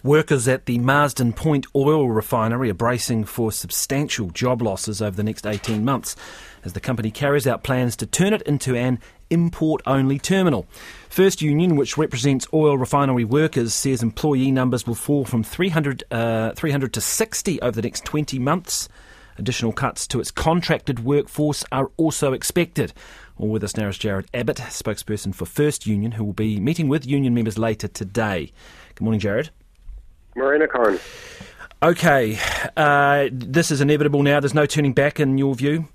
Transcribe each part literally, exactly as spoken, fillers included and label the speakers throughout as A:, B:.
A: Workers at the Marsden Point oil refinery are bracing for substantial job losses over the next eighteen months as the company carries out plans to turn it into an import-only terminal. First Union, which represents oil refinery workers, says employee numbers will fall from three hundred, uh, three hundred to sixty over the next twenty months. Additional cuts to its contracted workforce are also expected. Well, with us now is Jared Abbott, spokesperson for First Union, who will be meeting with union members later today. Good morning, Jared.
B: Marina Corin.
A: Okay, uh, this is inevitable now. There's no turning back in your view?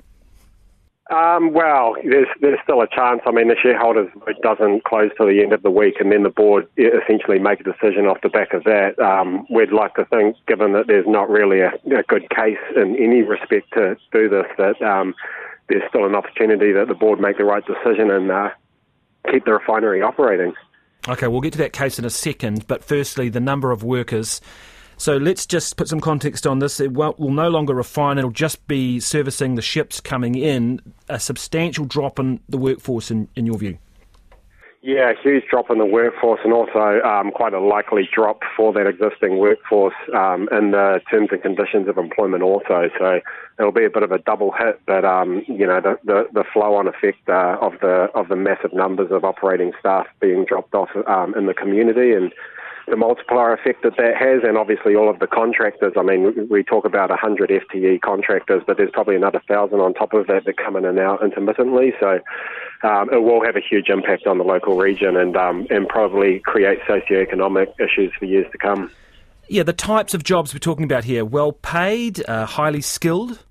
B: Um, well, there's there's still a chance. I mean, the shareholders vote doesn't close till the end of the week, and then the board essentially make a decision off the back of that. Um, we'd like to think, given that there's not really a, a good case in any respect to do this, that um, there's still an opportunity that the board make the right decision and uh, keep the refinery operating.
A: Okay, we'll get to that case in a second, but firstly, the number of workers. So let's just put some context on this. It will, will no longer refine, it'll just be servicing the ships coming in. A substantial drop in the workforce, in, in your view?
B: Yeah, a huge drop in the workforce, and also um, quite a likely drop for that existing workforce um, in the terms and conditions of employment also. So it'll be a bit of a double hit, but um, you know the, the, the flow-on effect uh, of the of the massive numbers of operating staff being dropped off um, in the community, and the multiplier effect that that has, and obviously all of the contractors. I mean, we talk about one hundred F T E contractors, but there's probably another one thousand on top of that that come in and out intermittently. So um, it will have a huge impact on the local region and um, and probably create socioeconomic issues for years to come.
A: Yeah, the types of jobs we're talking about here, well paid, uh, highly skilled?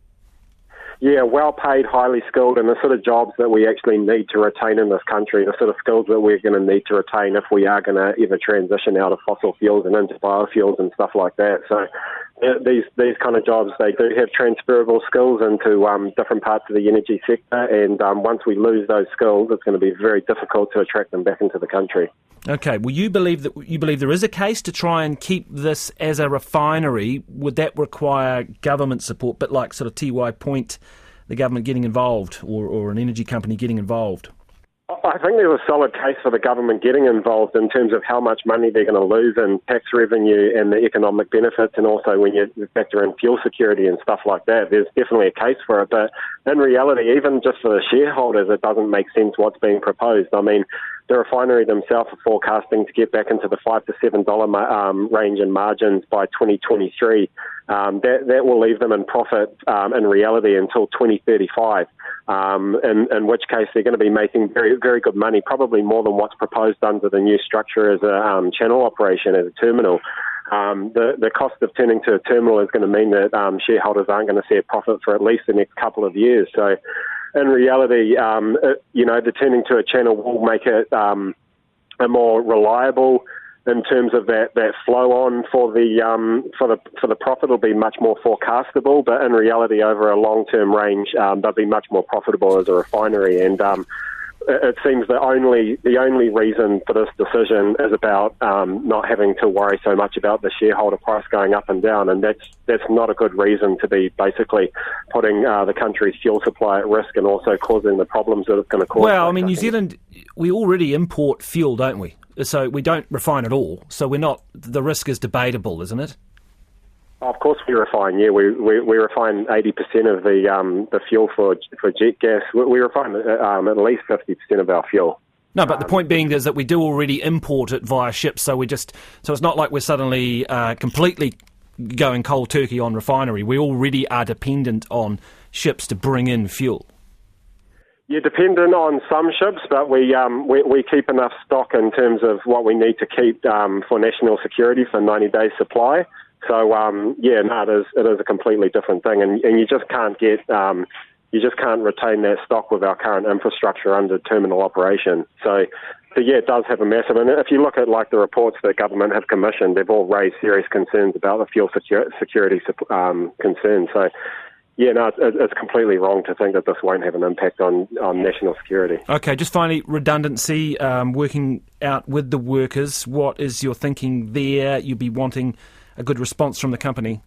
B: Yeah, well-paid, highly skilled, and the sort of jobs that we actually need to retain in this country, the sort of skills that we're going to need to retain if we are going to ever transition out of fossil fuels and into biofuels and stuff like that. So uh, these these kind of jobs, they do have transferable skills into um, different parts of the energy sector, and um, once we lose those skills, it's going to be very difficult to attract them back into the country.
A: Okay, well, you believe that you believe there is a case to try and keep this as a refinery. Would that require government support, but like sort of T Y Point, the government getting involved, or, or an energy company getting involved?
B: I think there's a solid case for the government getting involved in terms of how much money they're going to lose in tax revenue and the economic benefits, and also when you factor in fuel security and stuff like that. There's definitely a case for it, but in reality, even just for the shareholders, it doesn't make sense what's being proposed. I mean, the refinery themselves are forecasting to get back into the five to seven dollar um, range in margins by twenty twenty-three. Um, that that will leave them in profit um, in reality until twenty thirty-five. Um, in, in which case they're going to be making very very good money, probably more than what's proposed under the new structure as a um, channel operation, as a terminal. Um, the, the cost of turning to a terminal is going to mean that um, shareholders aren't going to see a profit for at least the next couple of years. So in reality, um, it, you know, the turning to a channel will make it um, a more reliable in terms of that, that flow on for the um, for the for the profit will be much more forecastable, but in reality, over a long term range, um, they'll be much more profitable as a refinery. And um, it, it seems the only the only reason for this decision is about um, not having to worry so much about the shareholder price going up and down, and that's that's not a good reason to be basically putting uh, the country's fuel supply at risk and also causing the problems that it's going to cause.
A: Well, I mean, New Zealand, we already import fuel, don't we? So we don't refine at all. So we're not. The risk is debatable, isn't it?
B: Of course, we refine. Yeah, we we, we refine eighty percent of the um, the fuel for for jet gas. We, we refine um, at least fifty percent of our fuel.
A: No, but
B: um,
A: the point being is that we do already import it via ships. So we just. So it's not like we're suddenly uh, completely going cold turkey on refinery. We already are dependent on ships to bring in fuel.
B: You're dependent on some ships, but we, um, we we keep enough stock in terms of what we need to keep um, for national security for ninety days supply. So um, yeah, no, it is it is a completely different thing, and and you just can't get um, you just can't retain that stock with our current infrastructure under terminal operation. So. So yeah, it does have a massive, and if you look at like the reports that government have commissioned, they've all raised serious concerns about the fuel secu- security um, concerns. So. Yeah, no, it's completely wrong to think that this won't have an impact on, on national security.
A: Okay, just finally, redundancy, um, working out with the workers. What is your thinking there? You'd be wanting a good response from the company.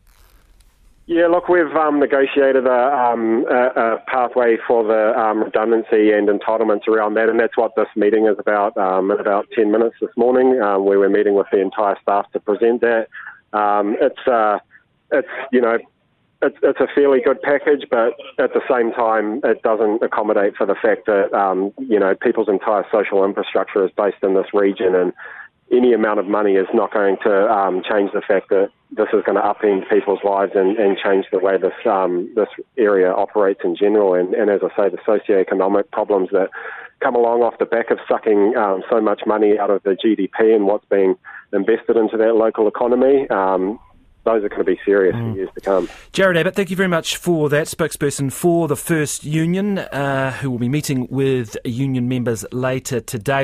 B: Yeah, look, we've um, negotiated a, um, a, a pathway for the um, redundancy and entitlements around that, and that's what this meeting is about. Um, in about ten minutes this morning, um, where we're meeting with the entire staff to present that. Um, it's, uh, it's you know, it's, it's a fairly good package, but at the same time, it doesn't accommodate for the fact that, um, you know, people's entire social infrastructure is based in this region, and any amount of money is not going to um, change the fact that this is going to upend people's lives and, and change the way this um, this area operates in general. And, and as I say, the socioeconomic problems that come along off the back of sucking um, so much money out of the G D P and what's being invested into that local economy, um, those are going to be serious mm. for years to come.
A: Jared Abbott, thank you very much for that, spokesperson for the First Union, uh, who will be meeting with union members later today.